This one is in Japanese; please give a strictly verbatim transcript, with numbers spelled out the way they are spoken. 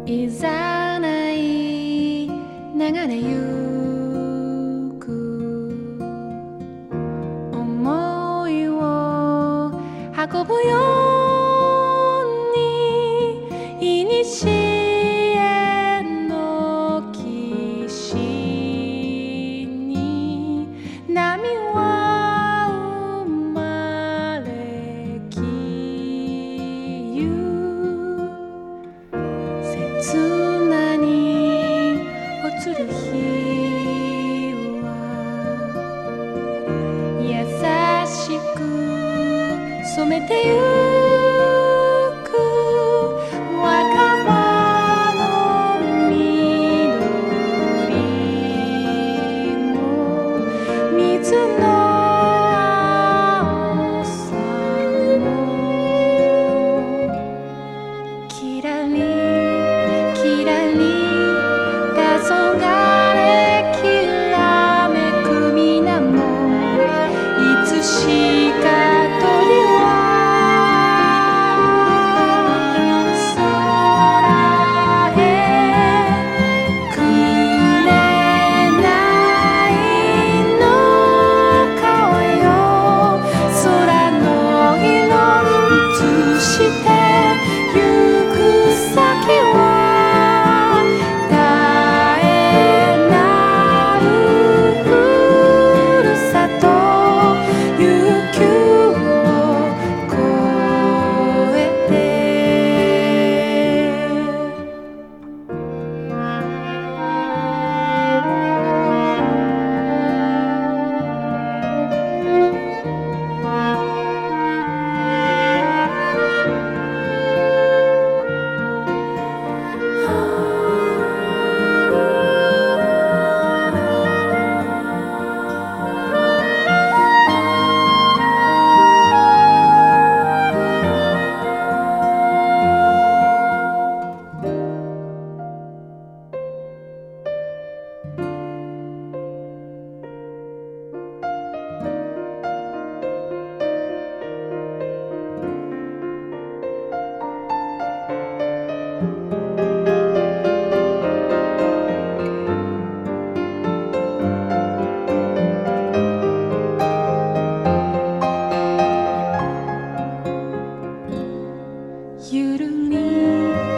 いざない流れゆく想いを運ぶようにいにしえの岸に波は生まれきゆ砂に落ちる日は優しく染めてゆく若葉の緑も水の青さもきらりきらり黄昏きらめく水面いつしか鳥は空へくれないの顔よ空の色映してゆく先は絶えないふるさと雪を越えゆるり